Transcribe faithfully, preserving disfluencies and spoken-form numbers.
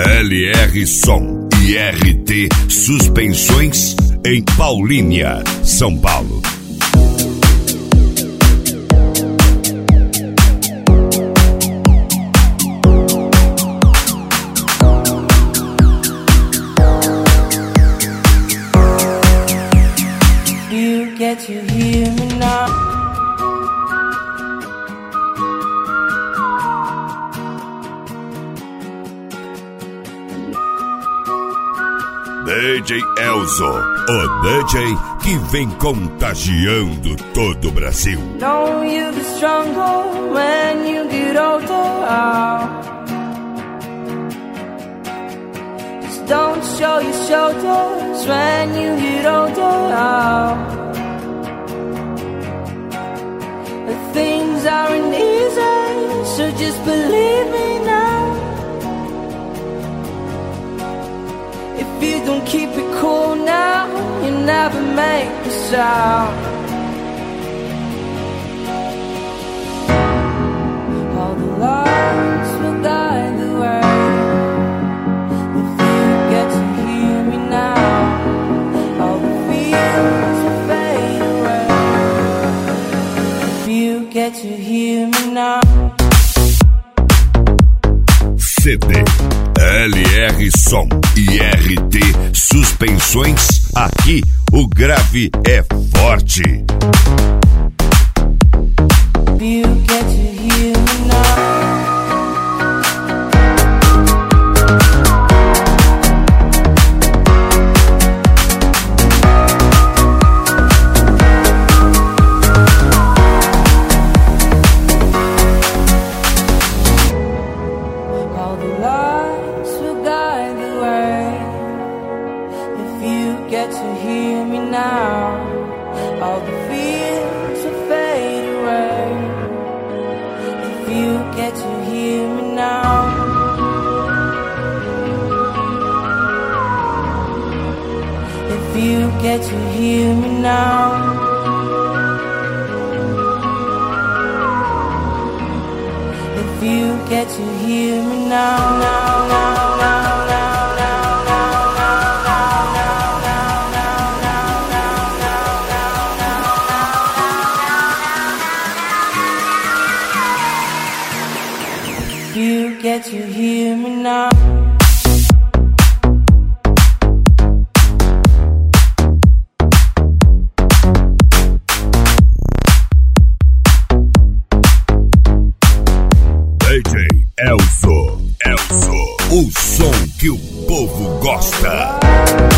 L R Som e R T Suspensões em Paulínia, São Paulo. You get to hear me now. D J Elzo, o D J que vem contagiando todo o Brasil. Know you get stronger when you get older. Just don't show your shoulders when you get older. The things aren't easy, so just believe me now. If you don't keep it cool now, you never make a sound. All the lights will guide the way. If you get to hear me now, all the fears will fade away. If you get to hear me now. C D, L R Som e R T Suspensões, aqui o grave é forte. You get to hear me now. All the lights will guide the way. If you get to hear me now, all the fears will fade away. If you get to hear me now. If you get to hear me now. If you get to hear me now, now, now, now, now, now, now, now, now, now, now, now, now, now, now. If you get to hear me now. D J Elzo, Elzo, o som que o povo gosta.